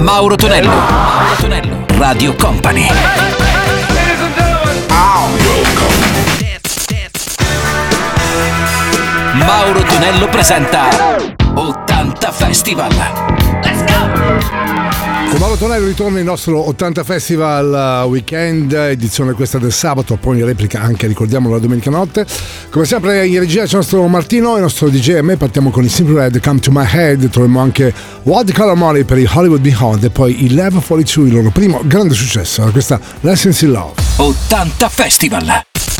Mauro Tonello. Mauro Tonello. Radio Company. Mauro Tonello presenta 80 Festival. Let's go! Con Mauro Tonello ritorna il nostro 80 Festival Weekend, edizione questa del sabato, poi in replica anche, ricordiamolo, la domenica notte. Come sempre in regia c'è il nostro Martino e il nostro DJ. A me partiamo con i Simple Red, Come to My Head, troviamo anche What the Color Money per i Hollywood Beyond e poi il Level 42, il loro primo grande successo, questa Lessons in Love. 80 Festival.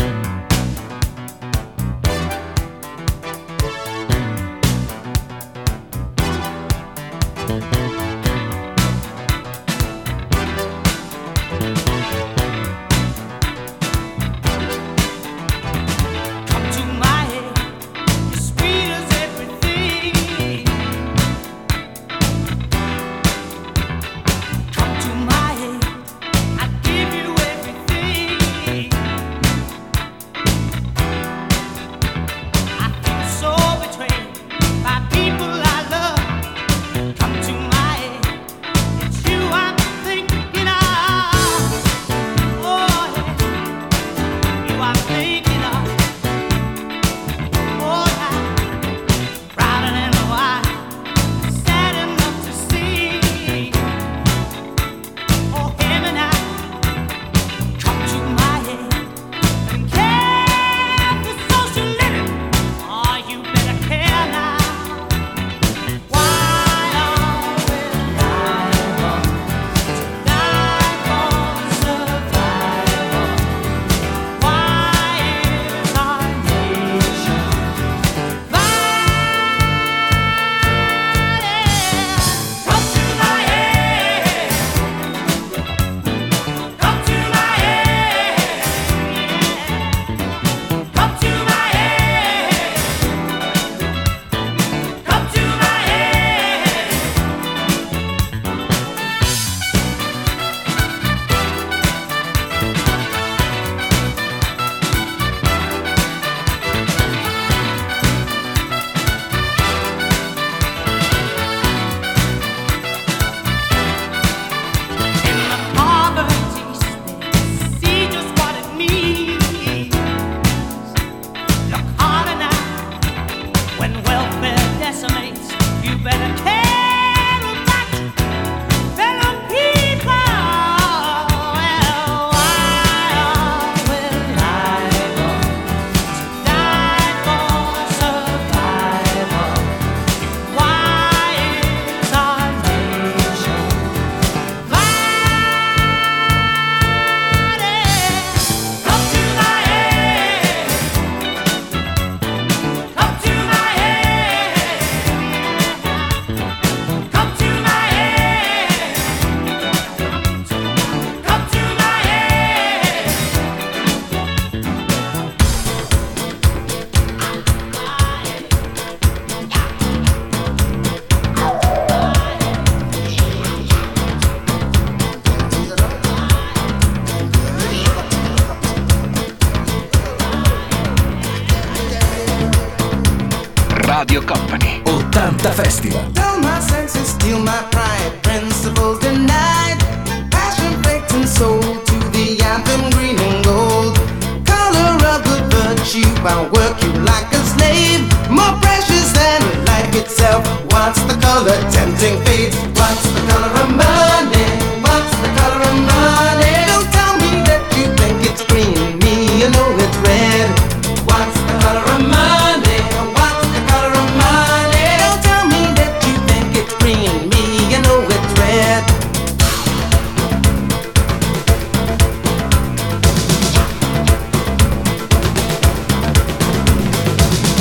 Radio Company 80 Festival. Dull my senses, steal my pride, principles denied, passion baked and sold to the anthem green and gold. Color of the virtue, I'll work you like a slave, more precious than life itself. What's the color? Tempting fate. What's the color of money? What's the color of money? Don't tell me that you think it's green, me you know it's red. What's the color of money?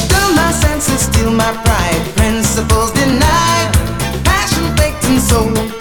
Steal my pride, principles denied, passion baked and sold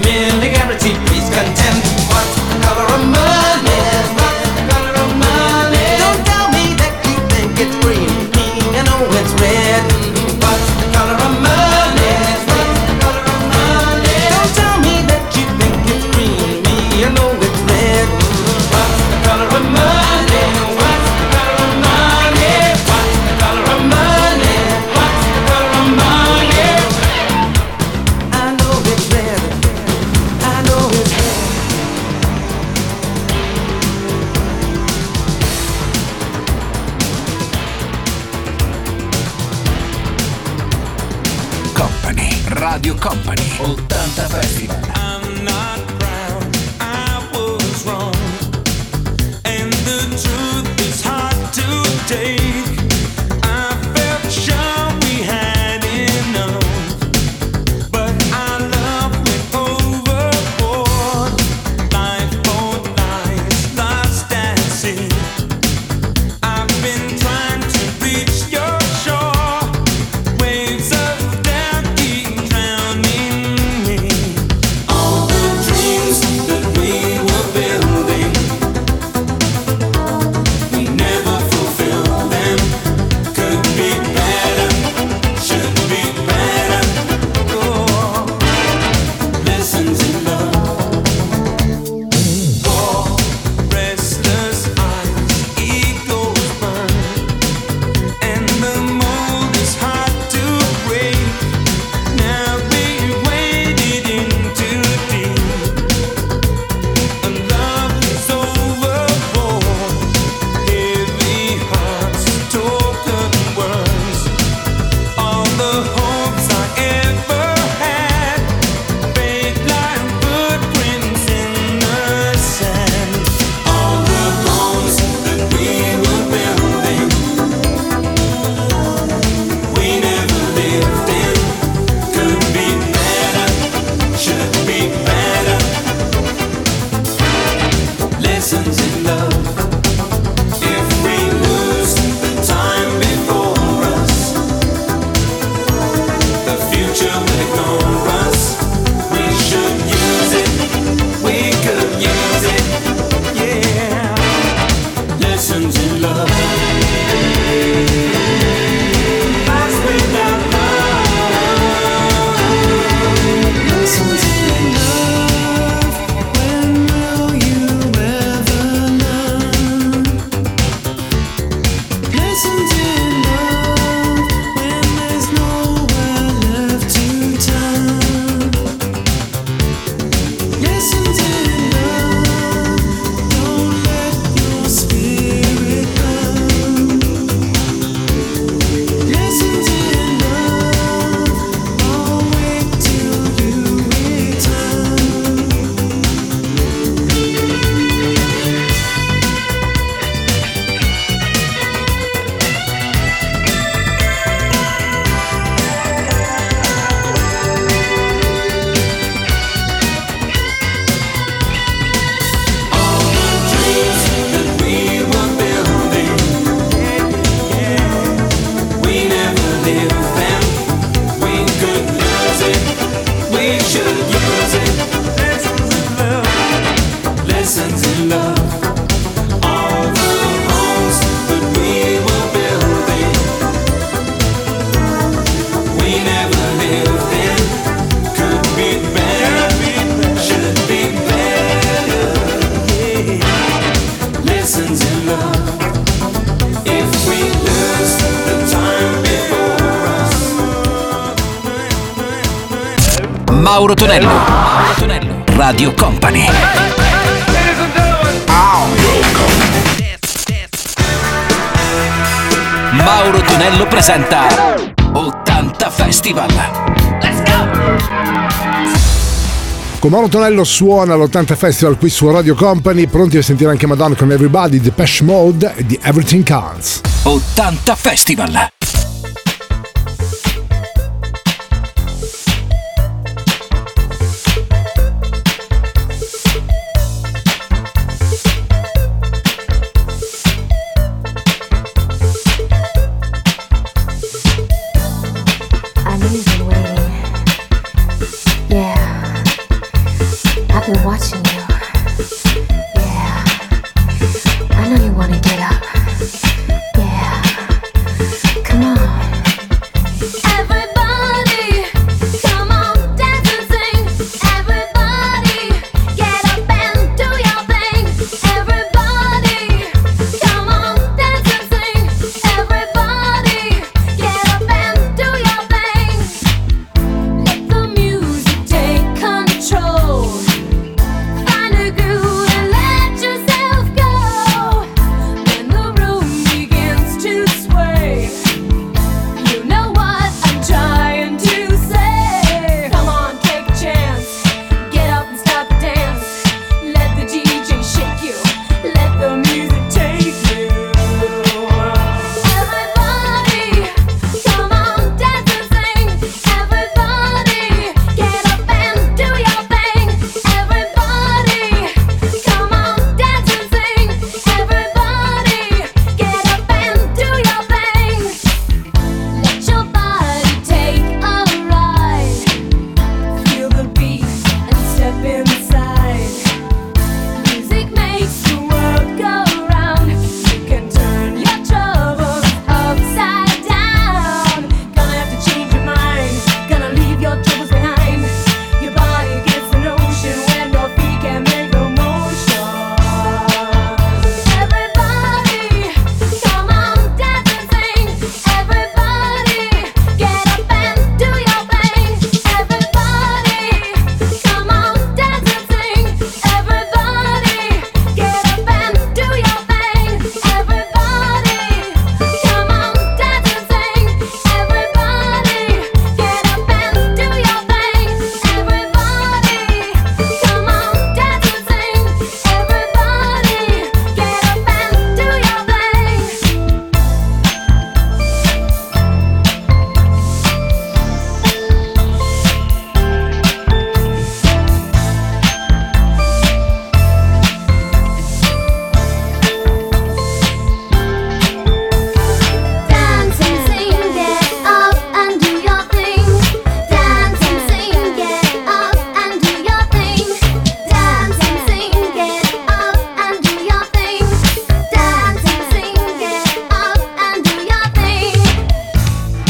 nearly guaranteed peace, content. What's the color of money? What's the color of money? Don't tell me that you think it's green. Me, I know it's red. What's the color of money? What's the color of money? Don't tell me that you think it's green. Me, I know it's red. What's the color of money? What's the color of money? What's the color of money? What's the color of money? I know it's red. I know it's red. Company, Radio Company, 80 Festival. I'm not proud, I was wrong, and the truth is hard to take. I felt sure we had enough, but our love went overboard. Lifeboat lies lost at sea. I've been trying to reach your shore. Waves of death keep drowning me. All the dreams that we were building, we never fulfilled them. Could be better, should be better. Oh, lessons in love. For restless eyes, egos burn, and the mold is hard to break. Now we waded in too deep, and love is overboard. Heavy hearts, token words, all the hopes I ever had fade like footprints in the sand. All the bones that we were building, we never lived in. Could be better, should be better. Lessons in love. If we lose the time before us, the future will ignore us. We should use it, we could use it, yeah. Lessons in love. Lost without love. Lessons in love. When will you ever learn? Lessons in love. When there's nowhere left to turn. Lessons in love. Don't let your spirit burn. Lessons in love. I'll wait till you return. All the dreams that we were building, we never lived them. We could use it, we should use it. Lessons in love. Lessons in love. All the homes that we were building, we never lived in. Could be better, should be better, yeah. Lessons in love. If we lose the time before us. Mauro Tonello, Mauro Tonello, Radio Company. Mauro Tonello presenta 80 Festival. Let's go! Con Mauro Tonello suona l'80 Festival qui su Radio Company, pronti a sentire anche Madonna con Everybody, Depeche Mode e di Everything Counts. 80 Festival. I know you've been waiting. Yeah. We're watching you. Yeah. I know you wanna get up. Yeah. Come on. Everybody, come on, dance and sing. Everybody, get up and do your thing. Everybody, come on, dance and sing. Everybody, get up and do your thing. Let the music take control. Find a groove and let yourself go. When the room begins to sway, you know what I'm trying to say. Come on, take a chance. Get up and start the dance. Let the DJ shake you. Let the music take you. Everybody, come on, dance and sing. Everybody, get up and do your thing. Everybody, come on, dance and sing. Everybody, get up and do your thing. Let your body take a ride. Feel the beat and step inside. Music makes the world go round. You can turn your troubles upside down. Gonna have to change your mind. Gonna leave your troubles behind. Your body gets the notion when your feet can make the motion. Everybody, come on, dance and sing. Everybody, get up and do your thing. Everybody, come on, dance and sing. Everybody, get up and do your thing. Everybody, come on, dance and sing. Everybody, get up and do your thing. Everybody, come on, dance and sing. Everybody, get up and do your thing. Dance and sing, get up and do your thing. Dance and sing, get up and do your thing. Dance and sing, get up and do your thing. Dance and sing, get up and do your thing.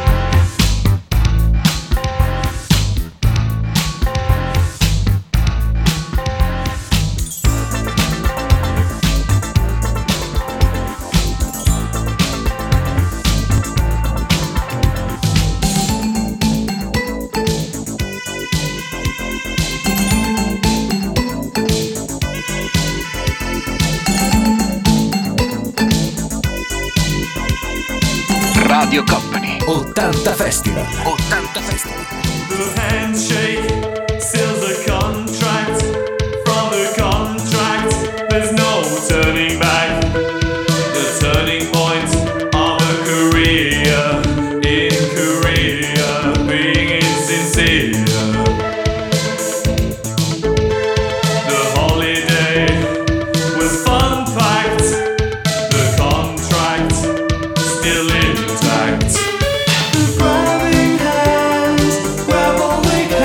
Radio Company 80 Festival. 80 Festival. The handshake seals the contract. From the contract, there's no turning back. The turning point of a career in Korea, being insincere. The holiday was fun packed. The contract still intact. Grabbing hands, grab all they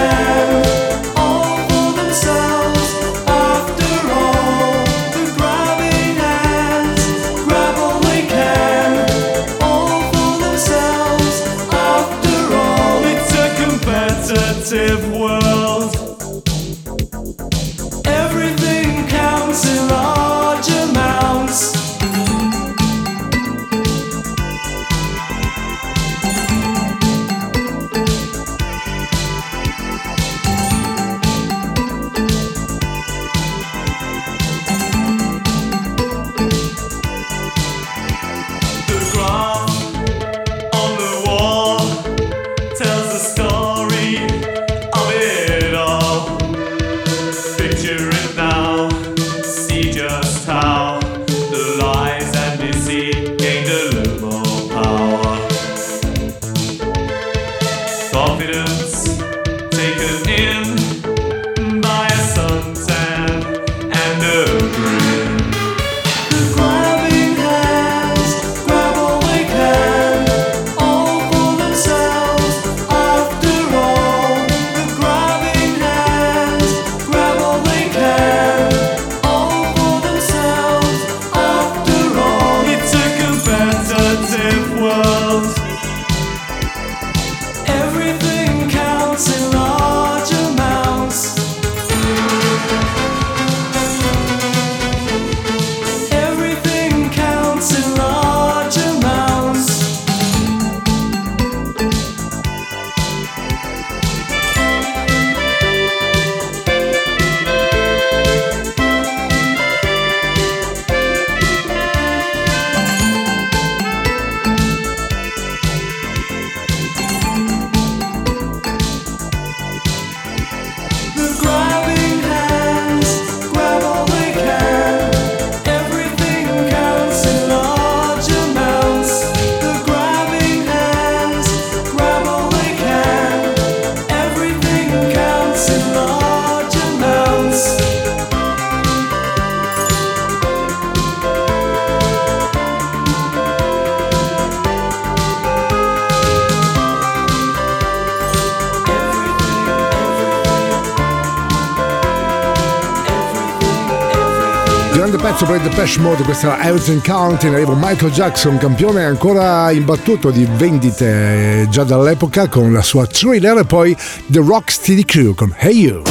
Grande pezzo per il Depeche Mode, questa era Everything Count, in arrivo Michael Jackson, campione ancora imbattuto di vendite già dall'epoca con la sua Thriller, e poi The Rocksteady Crew con Hey You.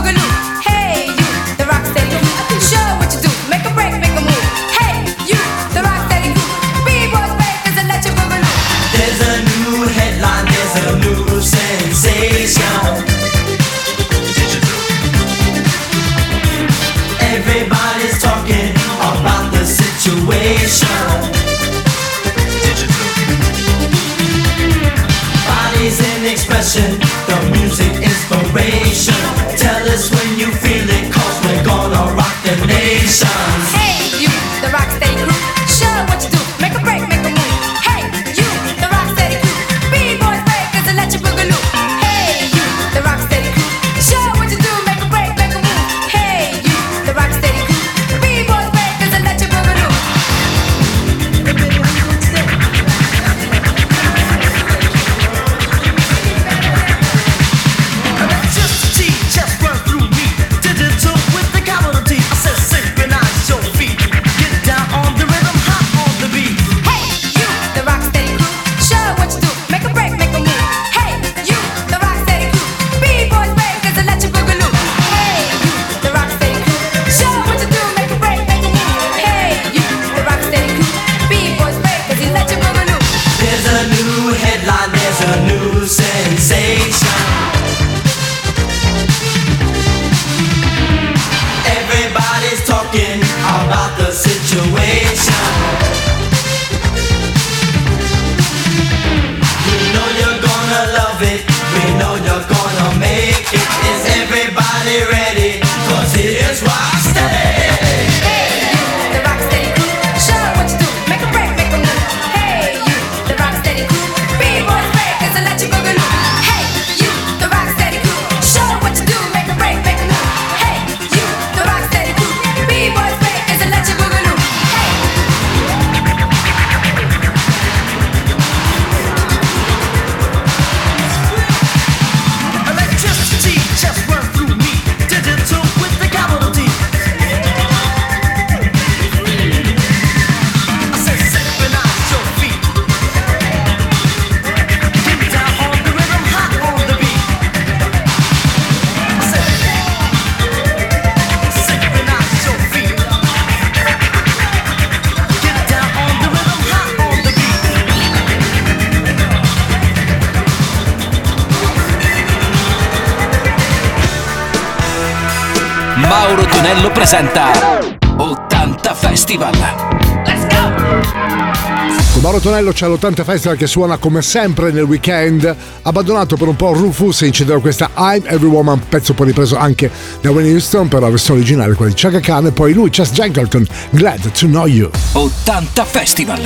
Hey, you, Mauro Tonello presenta 80 Festival. Let's go! Con Mauro Tonello c'è l'80 Festival che suona come sempre nel weekend. Abbandonato per un po' Rufus e incendiato questa I'm Every Woman, pezzo poi ripreso anche da Whitney Houston per la versione originale, quella di Chaka Khan, e poi lui, Chess Jankelton, Glad to Know You. 80 Festival.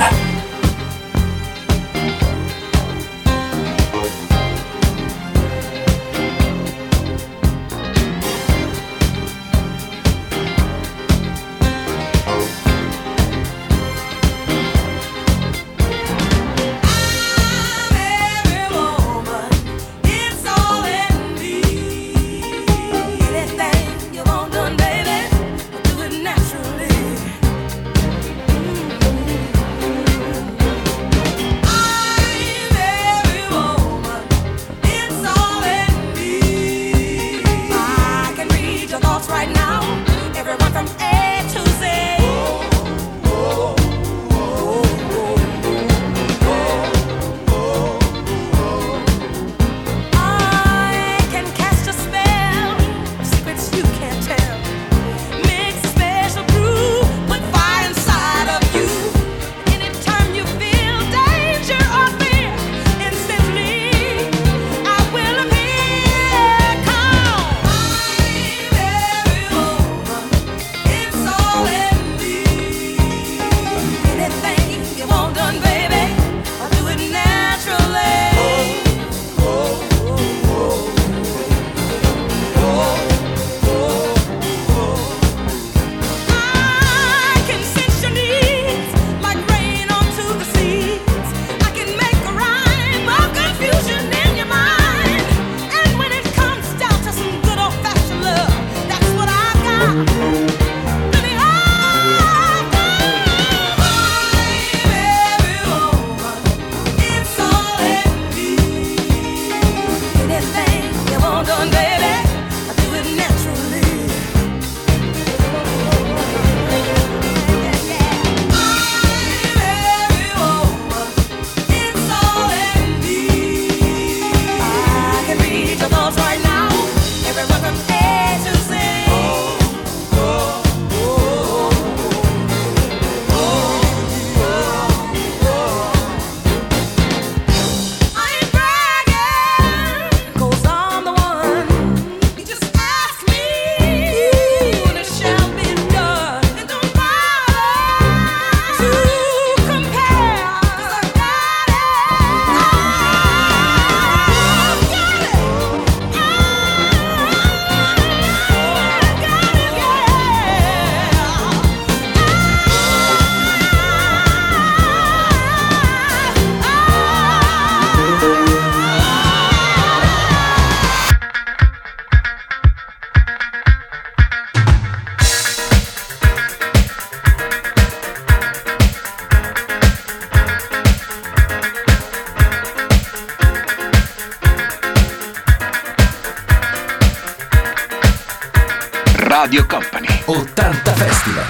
Radio Company 80 Festival.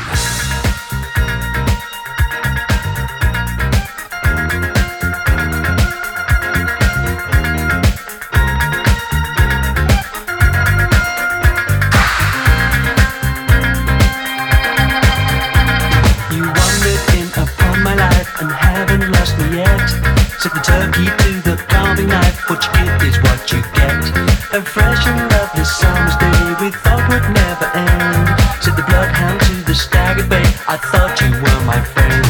Set the turkey to the carving knife. What you get is what you get. A fresh and lovely summer's day we thought would never end. Said the bloodhound to the staggered bay, I thought you were my friend.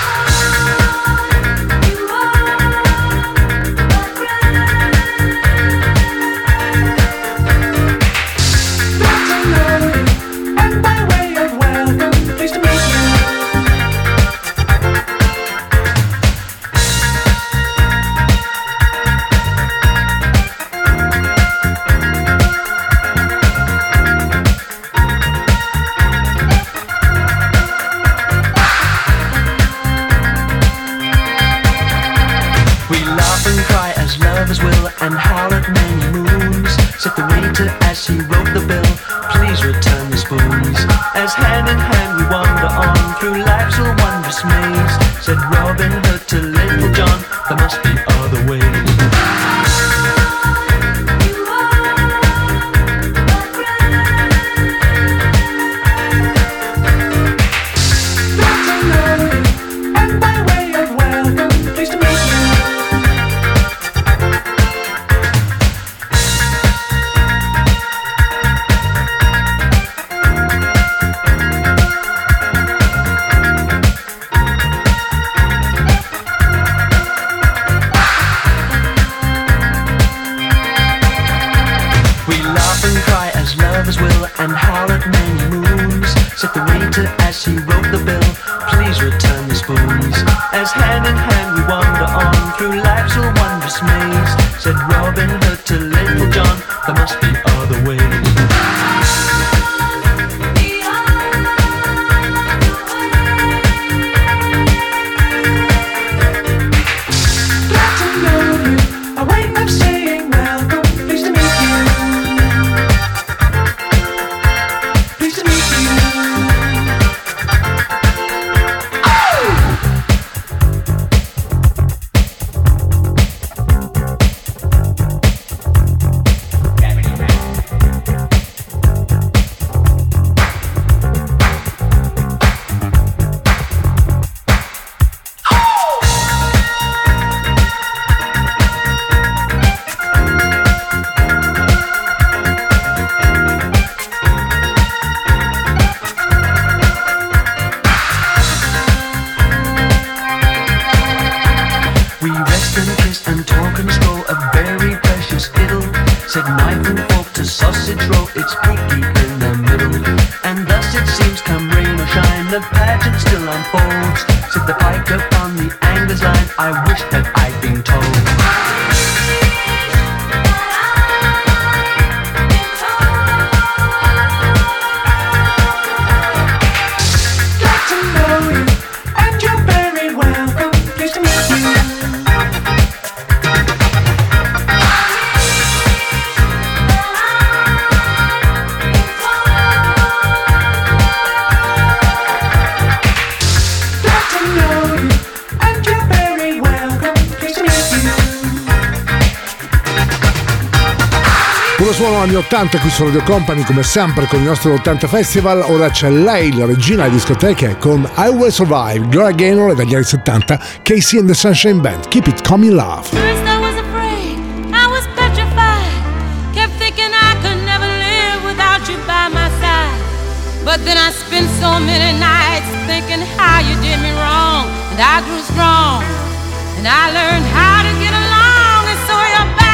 And howl at many moons. Said the waiter as he wrote the bill, please return the spoons. As hand in hand we wander on through life's a wondrous maze. Said Robin Hood to Little John, there must be other ways. harlot many moons, said the waiter as he wrote the bill, please return the spoons. As hand in hand we wander on through life's a wondrous maze, said Robin Hood to Little John, there must be other ways. Suono anni 80 qui su Radio Company, come sempre con il nostro 80 Festival. Ora c'è lei, la regina delle discoteche, con I Will Survive, Gloria Gaynor, e dagli anni 70 Casey and the Sunshine Band, Keep It Coming Love. First I was afraid, I was petrified, kept thinking I could never live without you by my side. But then I spent so many nights thinking how you did me wrong, and I grew strong, and I learned how to get along, and so you're back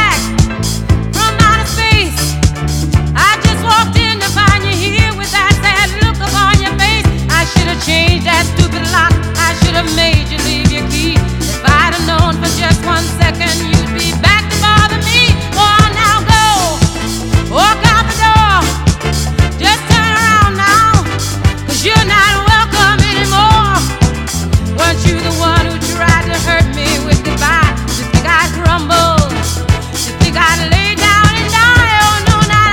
from outer space. I just walked in to find you here with that sad look upon your face. I should have changed that stupid lock, I should have made you leave your key. If I'd have known for just 1 second you'd be back to bother me. Oh, now go, walk out the door, just turn around now, 'cause you're not welcome anymore. Weren't you the one who tried to hurt me with goodbye? You think I'd crumble? You think I'd lay down and die? Oh no, not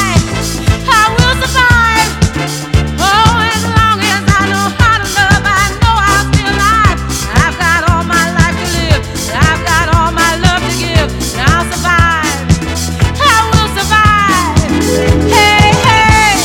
I will survive. Oh, as long as I know how to love, I know I'll be alive. I've got all my life to live, and I've got all my love to give, and I'll survive. I will survive. Hey, hey.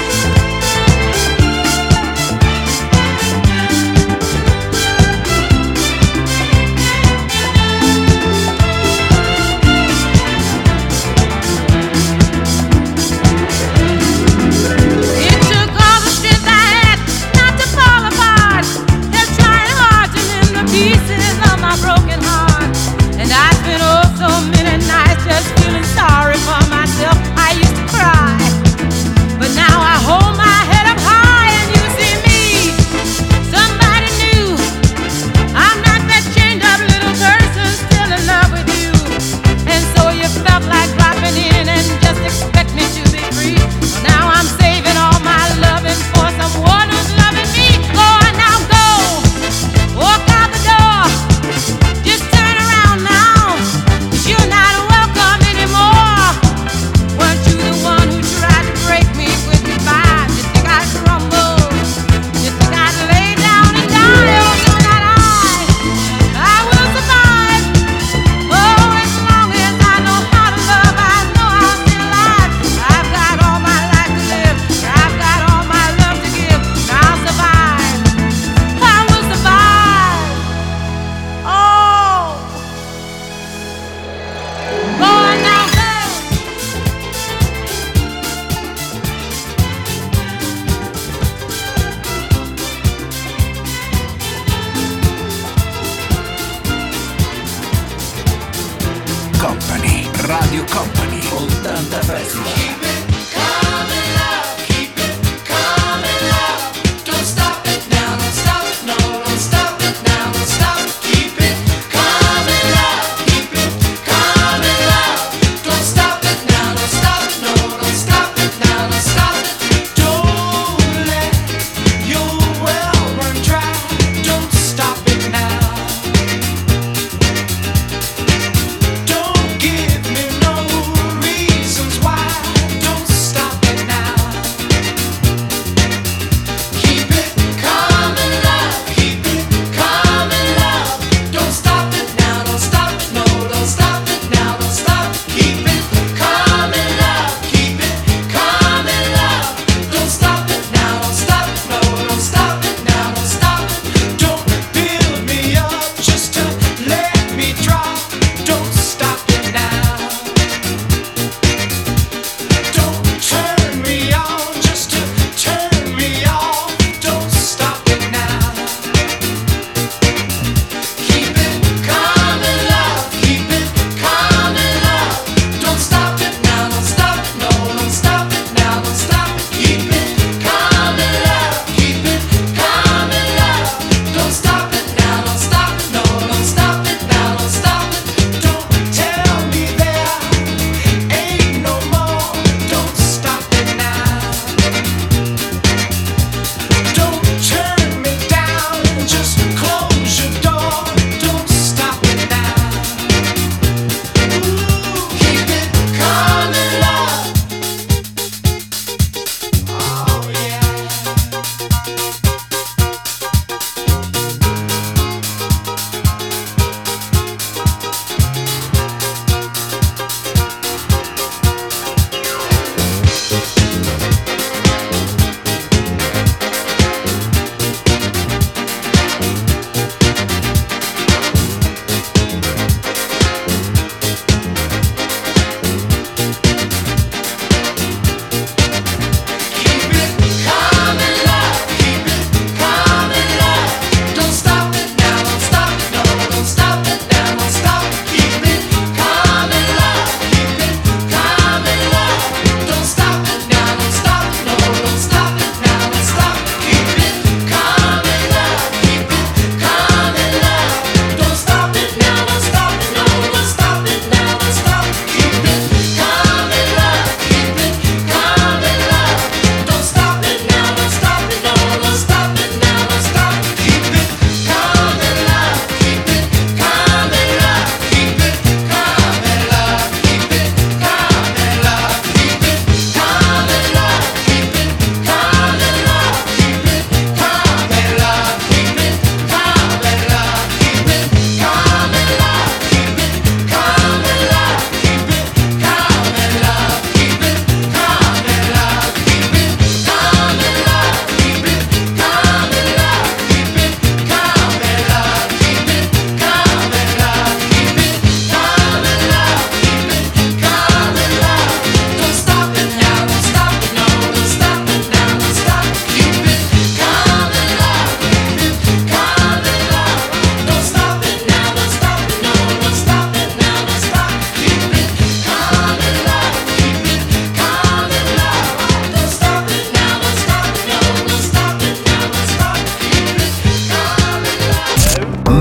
It took all the strength I had not to fall apart. They're trying hard to mend the pieces of my broken heart. And I spent oh so many nights just feeling sorry for myself. I used to cry, but now I hold my head up high and you see me, somebody new. I'm not that chained up little person still in love with you. And so you felt like dropping in and just expect me to be free. Well, now I'm saving all my loving for someone who's loving me. Go on now, go, walk out the door, just turn around now, 'cause you're not welcome anymore. Weren't you the one who tried to break me with goodbye? You think I'd crumble? You think I'd lay down and die? Oh no, not I will survive. Oh, as long as I know how to love, I know I'll be alive. I've got all my life to live, I've got all my love to give, and I'll survive. I will survive. Oh, go on now, go. Company, Radio Company, 80 Festival.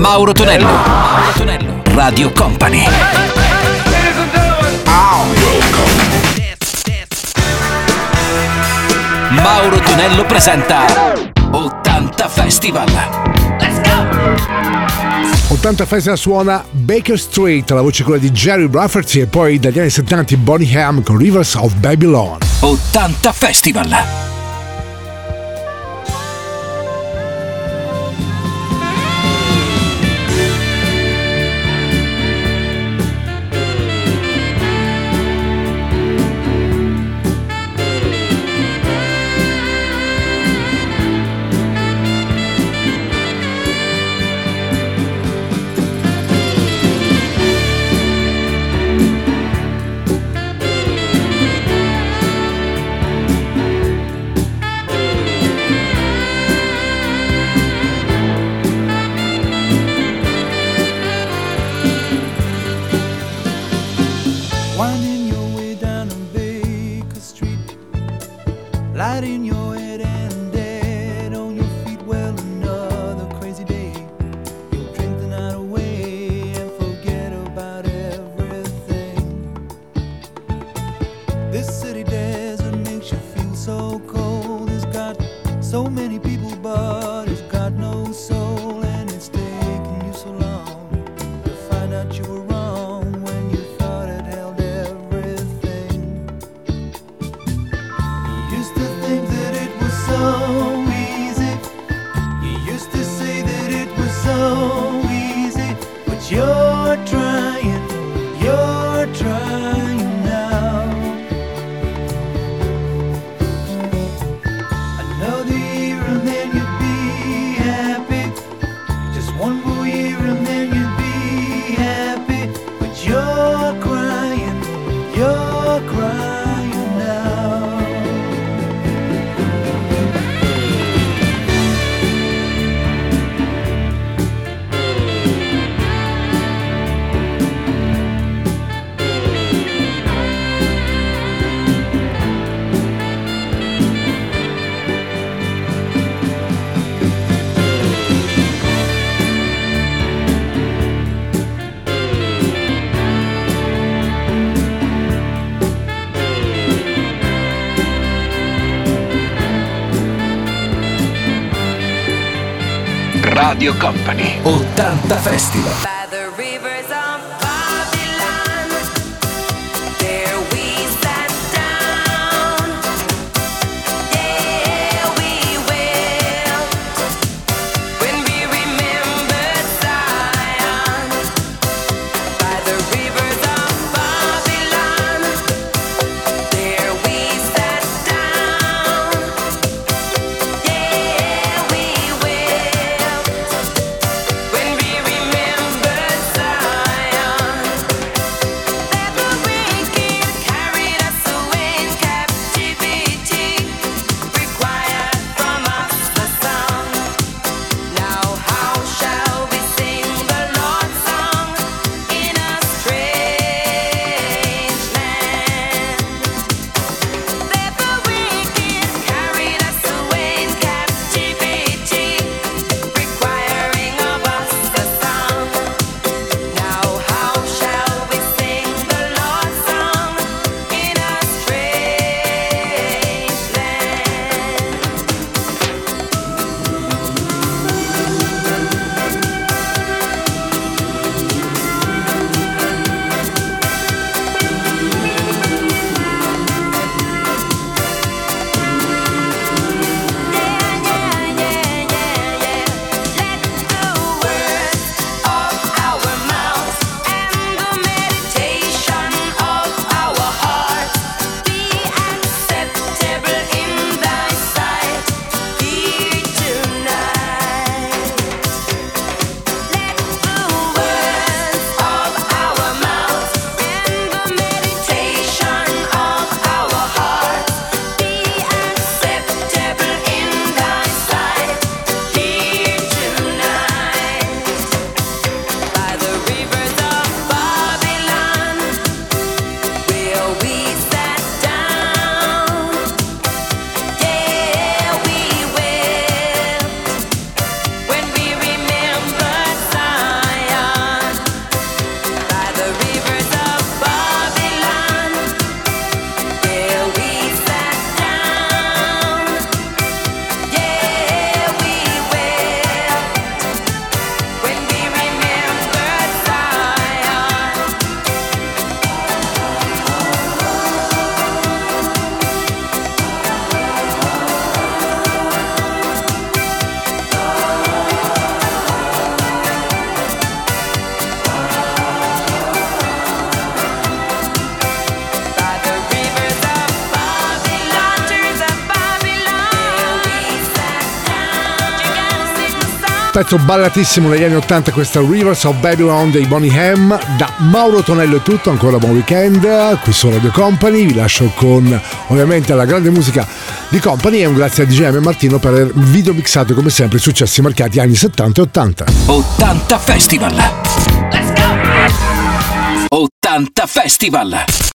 Mauro Tonello. Mauro Tonello. Radio Company. Mauro Tonello presenta 80 Festival. Let's go! 80 Festival suona Baker Street, la voce quella di Jerry Rafferty, e poi dagli anni 70 Bonnie M con Rivers of Babylon. 80 Festival. Winding your way down on Baker Street, lighting your head and dead on your feet. Well, another crazy day. You'll drink the night away and forget about everything. This city desert makes you feel so cold. It's got so many people, but it's got no soul. And it's taken you so long to find out you were wrong when you thought it held everything. You used to think that it was so easy. You used to say that it was so easy. But you're trying now. Another year and then you'd be happy. Just one more year and then you'd be happy. But you're crying now. Radio Company. 80 Festival. By the rivers of Babylon, there we sat down. Yeah, we will. When we remembered Zion. By the rivers of Babylon, there we sat down. Yeah, we will. When we remember pezzo ballatissimo negli anni 80, questa Rivers of Babylon dei Boney M. Da Mauro Tonello è tutto, ancora buon weekend qui su Radio Company. Vi lascio con ovviamente la grande musica di Company e un grazie a DJM e Martino per aver video mixato come sempre i successi marcati anni 70 e 80. 80 Festival. Let's go! 80 Festival.